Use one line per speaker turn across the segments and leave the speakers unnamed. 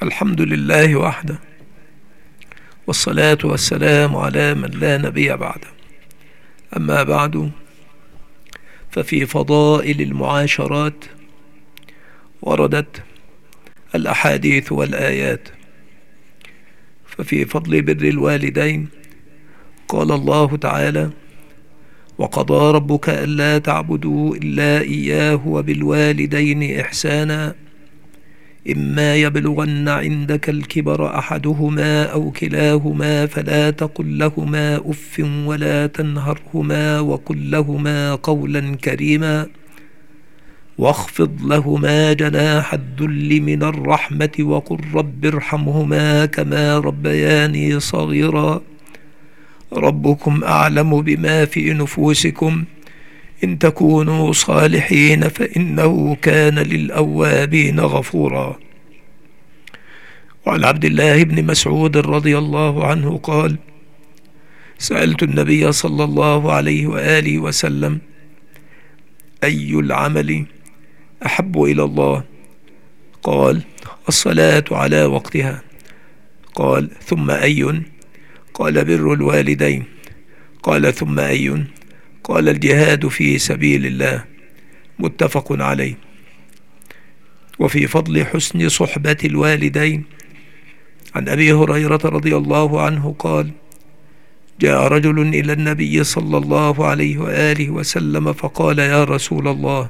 الحمد لله وحده، والصلاة والسلام على من لا نبي بعده. أما بعد، ففي فضائل المعاشرات وردت الأحاديث والآيات. ففي فضل بر الوالدين قال الله تعالى: وقضى ربك ألا تعبدوا إلا إياه وبالوالدين إحسانا إما يبلغن عندك الكبر أحدهما أو كلاهما فلا تقل لهما أف ولا تنهرهما وقل لهما قولا كريما واخفض لهما جناح الذل من الرحمة وقل رب ارحمهما كما ربياني صغيرا ربكم أعلم بما في نفوسكم إن تكونوا صالحين فإنه كان للأوابين غفورا. وعن عبد الله بن مسعود رضي الله عنه قال: سألت النبي صلى الله عليه وآله وسلم: أي العمل أحب إلى الله؟ قال: الصلاة على وقتها. قال: ثم أي؟ قال: بر الوالدين. قال: ثم أي؟ قال: الجهاد في سبيل الله. متفق عليه. وفي فضل حسن صحبة الوالدين عن أبي هريرة رضي الله عنه قال: جاء رجل إلى النبي صلى الله عليه وآله وسلم فقال: يا رسول الله،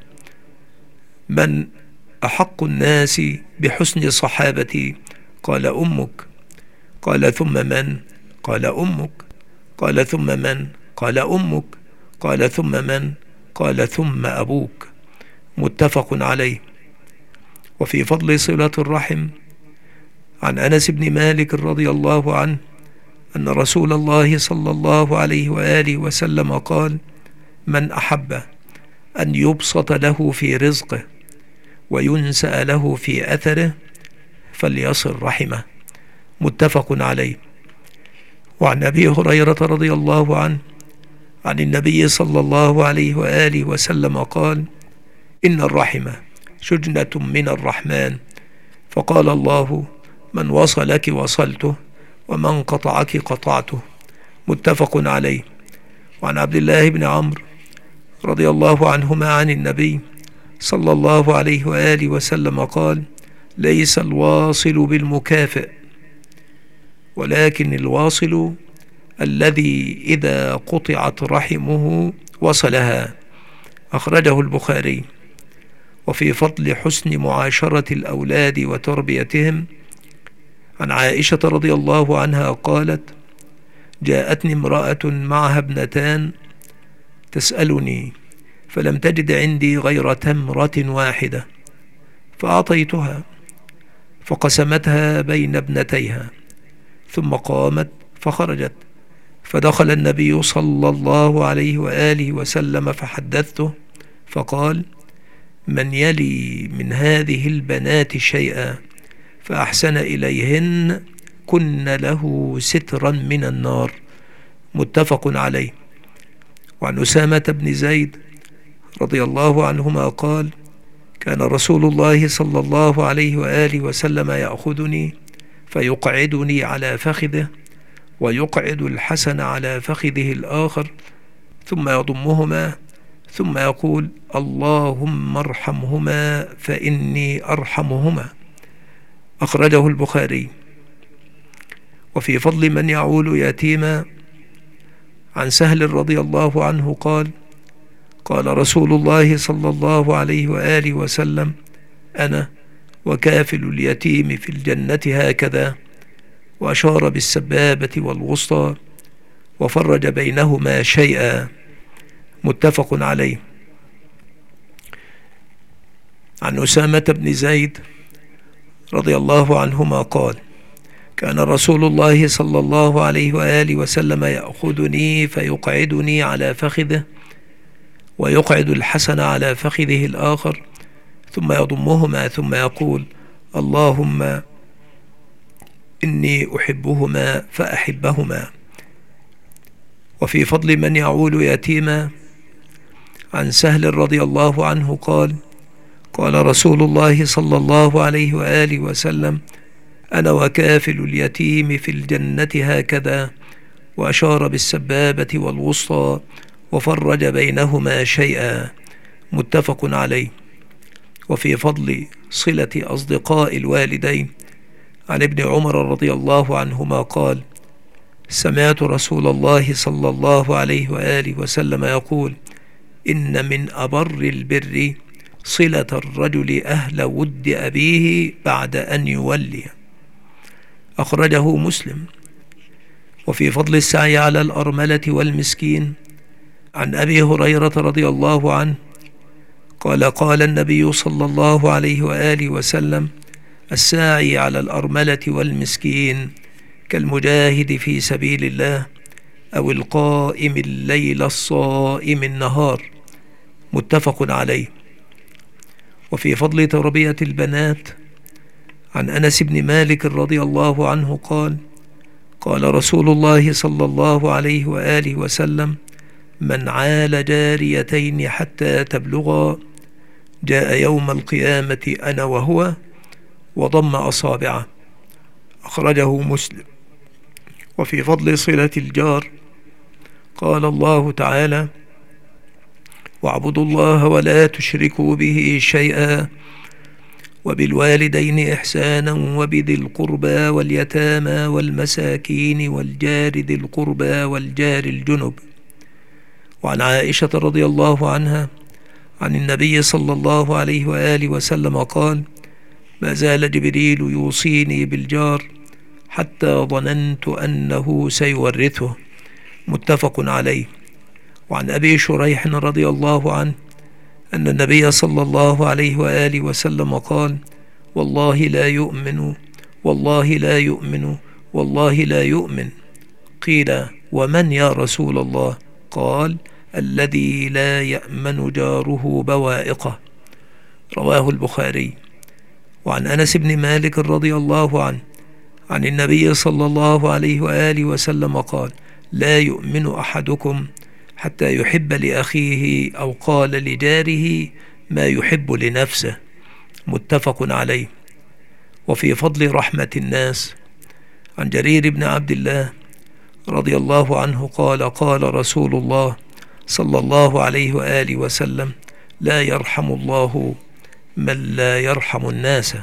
من أحق الناس بحسن صحابتي؟ قال: أمك. قال: ثم من؟ قال: أمك. قال: ثم من؟ قال: أمك. قال: ثم من؟ قال: ثم أبوك. متفق عليه. وفي فضل صلة الرحم عن أنس بن مالك رضي الله عنه أن رسول الله صلى الله عليه وآله وسلم قال: من أحب أن يبسط له في رزقه وينسأ له في أثره فليصل رحمه. متفق عليه. وعن أبي هريرة رضي الله عنه عن النبي صلى الله عليه وآله وسلم قال: إن الرحمة شجنة من الرحمن، فقال الله: من وصلك وصلته ومن قطعك قطعته. متفق عليه. وعن عبد الله بن عمرو رضي الله عنهما عن النبي صلى الله عليه وآله وسلم قال: ليس الواصل بالمكافئ، ولكن الواصل الذي إذا قطعت رحمه وصلها. أخرجه البخاري. وفي فضل حسن معاشرة الأولاد وتربيتهم عن عائشة رضي الله عنها قالت: جاءتني امرأة معها ابنتان تسألني فلم تجد عندي غير تمرة واحدة فأعطيتها فقسمتها بين ابنتيها ثم قامت فخرجت، فدخل النبي صلى الله عليه وآله وسلم فحدثته فقال: من يلي من هذه البنات شيئا فأحسن إليهن كن له سترا من النار. متفق عليه. وعن أسامة بن زيد رضي الله عنهما قال: كان رسول الله صلى الله عليه وآله وسلم يأخذني فيقعدني على فخذه ويقعد الحسن على فخذه الآخر ثم يضمهما ثم يقول: اللهم ارحمهما فإني أرحمهما. أخرجه البخاري. وفي فضل من يعول يتيما عن سهل رضي الله عنه قال: قال رسول الله صلى الله عليه وآله وسلم: أنا وكافل اليتيم في الجنة هكذا، وأشار بالسبابة والوسطى وفرج بينهما شيئا. متفق عليه. عن أسامة بن زيد رضي الله عنهما قال: كان رسول الله صلى الله عليه وآله وسلم يأخذني فيقعدني على فخذه ويقعد الحسن على فخذه الآخر ثم يضمهما ثم يقول: اللهم إني أحبهما فأحبهما. وفي فضل من يعول يتيما عن سهل رضي الله عنه قال: قال رسول الله صلى الله عليه وآله وسلم: أنا وكافل اليتيم في الجنة هكذا، وأشار بالسبابة والوسطى وفرج بينهما شيئا، متفق عليه. وفي فضل صلة أصدقاء الوالدين، عن ابن عمر رضي الله عنهما قال: سمعت رسول الله صلى الله عليه وآله وسلم يقول: إن من أبر البر صلة الرجل أهل ود أبيه بعد أن يولي، أخرجه مسلم. وفي فضل السعي على الأرملة والمسكين، عن أبي هريرة رضي الله عنه قال: قال النبي صلى الله عليه وآله وسلم: الساعي على الأرملة والمسكين كالمجاهد في سبيل الله، أو القائم الليل الصائم النهار، متفق عليه. وفي فضل تربية البنات، عن أنس بن مالك رضي الله عنه قال: قال رسول الله صلى الله عليه وآله وسلم: من عال جاريتين حتى تبلغا جاء يوم القيامة أنا وهو وضم أصابعه، أخرجه مسلم. وفي فضل صلة الجار، قال الله تعالى: واعبدوا الله ولا تشركوا به شيئا وبالوالدين إحسانا وبذي القربى واليتامى والمساكين والجار ذي القربى والجار الجنب. وعن عائشة رضي الله عنها عن النبي صلى الله عليه وآله وسلم قال: ما زال جبريل يوصيني بالجار حتى ظننت أنه سيورثه، متفق عليه. وعن أبي شريح رضي الله عنه أن النبي صلى الله عليه وآله وسلم قال: والله لا يؤمن، والله لا يؤمن، والله لا يؤمن. قيل: ومن يا رسول الله؟ قال: الذي لا يأمن جاره بوائقه، رواه البخاري. وعن أنس بن مالك رضي الله عنه عن النبي صلى الله عليه وآله وسلم قال: لا يؤمن أحدكم حتى يحب لأخيه أو قال لجاره ما يحب لنفسه، متفق عليه. وفي فضل رحمة الناس، عن جرير بن عبد الله رضي الله عنه قال: قال رسول الله صلى الله عليه وآله وسلم: لا يرحم الله من لا يرحم الناس،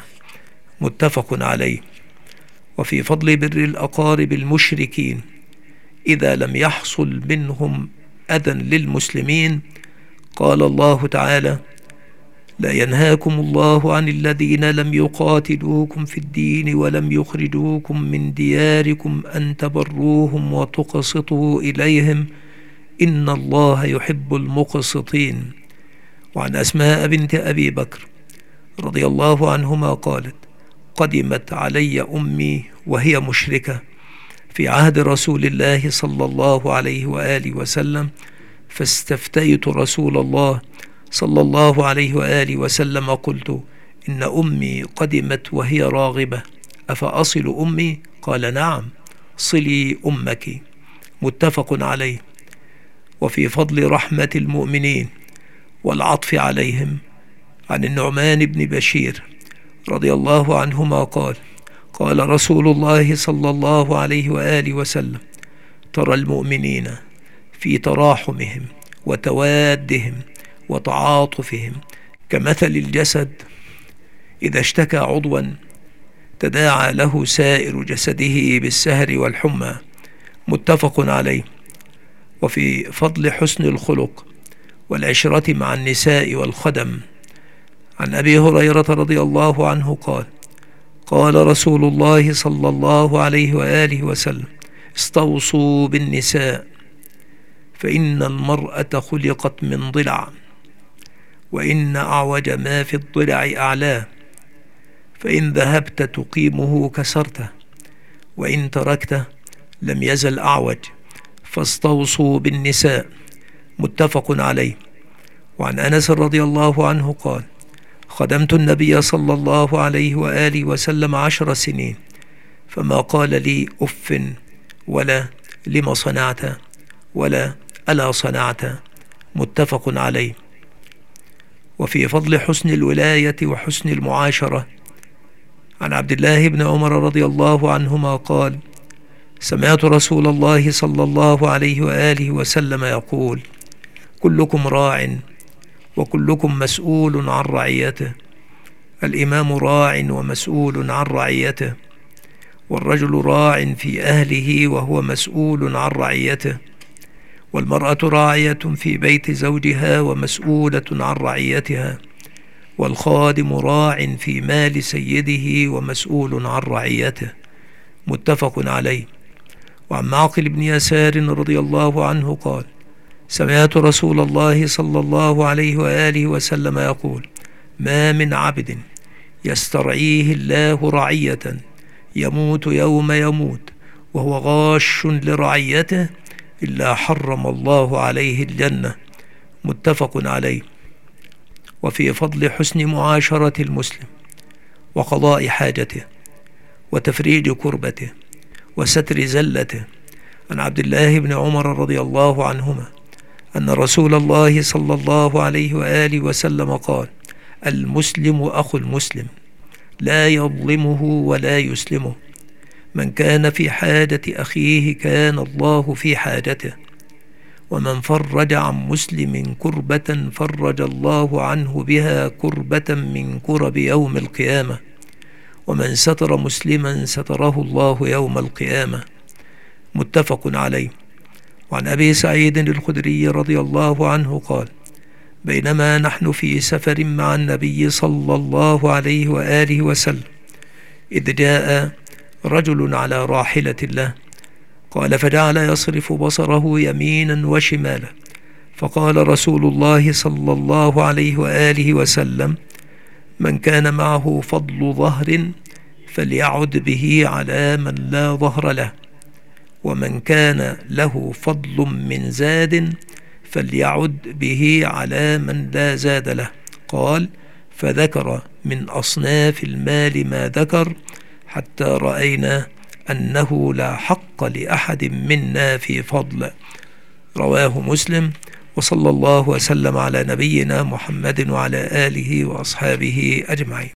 متفق عليه. وفي فضل بر الأقارب المشركين إذا لم يحصل منهم أذى للمسلمين، قال الله تعالى: لا ينهاكم الله عن الذين لم يقاتلوكم في الدين ولم يخرجوكم من دياركم أن تبروهم وتقسطوا إليهم إن الله يحب المقسطين. وعن أسماء بنت أبي بكر رضي الله عنهما قالت: قدمت علي أمي وهي مشركة في عهد رسول الله صلى الله عليه وآله وسلم، فاستفتيت رسول الله صلى الله عليه وآله وسلم قلت: إن أمي قدمت وهي راغبة، أفأصل أمي؟ قال: نعم، صلي أمك، متفق عليه. وفي فضل رحمة المؤمنين والعطف عليهم، عن النعمان بن بشير رضي الله عنهما قال: قال رسول الله صلى الله عليه وآله وسلم: ترى المؤمنين في تراحمهم وتوادهم وتعاطفهم كمثل الجسد إذا اشتكى عضوا تداعى له سائر جسده بالسهر والحمى، متفق عليه. وفي فضل حسن الخلق والعشرة مع النساء والخدم، عن أبي هريرة رضي الله عنه قال: قال رسول الله صلى الله عليه وآله وسلم: استوصوا بالنساء فإن المرأة خلقت من ضلع، وإن أعوج ما في الضلع أعلاه، فإن ذهبت تقيمه كسرته، وإن تركته لم يزل أعوج، فاستوصوا بالنساء، متفق عليه. وعن أنس رضي الله عنه قال: خدمت النبي صلى الله عليه وآله وسلم 10 سنين، فما قال لي أف ولا لما صنعت ولا ألا صنعت، متفق عليه. وفي فضل حسن الولاية وحسن المعاشرة، عن عبد الله بن عمر رضي الله عنهما قال: سمعت رسول الله صلى الله عليه وآله وسلم يقول: كلكم راع وكلكم مسؤول عن رعيته. الإمام راع ومسؤول عن رعيته، والرجل راع في أهله وهو مسؤول عن رعيته، والمرأة راعية في بيت زوجها ومسؤولة عن رعيتها، والخادم راع في مال سيده ومسؤول عن رعيته. متفق عليه. وعن معقل بن يسار رضي الله عنه قال: سمعت رسول الله صلى الله عليه وآله وسلم يقول: ما من عبد يسترعيه الله رعية يموت يوم يموت وهو غاش لرعيته إلا حرم الله عليه الجنة. متفق عليه. وفي فضل حسن معاشرة المسلم وقضاء حاجته وتفريج كربته وستر زلته عن عبد الله بن عمر رضي الله عنهما أن رسول الله صلى الله عليه وآله وسلم قال: المسلم أخو المسلم لا يظلمه ولا يسلمه، من كان في حاجة أخيه كان الله في حاجته، ومن فرج عن مسلم كربة فرج الله عنه بها كربة من كرب يوم القيامة، ومن ستر مسلما ستره الله يوم القيامة. متفق عليه. وعن أبي سعيد الخدري رضي الله عنه قال: بينما نحن في سفر مع النبي صلى الله عليه وآله وسلم إذ جاء رجل على راحلة له، قال: فجعل يصرف بصره يمينا وشمالا، فقال رسول الله صلى الله عليه وآله وسلم: من كان معه فضل ظهر فليعد به على من لا ظهر له، ومن كان له فضل من زاد فليعد به على من لا زاد له. قال: فذكر من أصناف المال ما ذكر حتى رأينا أنه لا حق لأحد منا في فضل. رواه مسلم. وصلى الله وسلم على نبينا محمد وعلى آله وأصحابه أجمعين.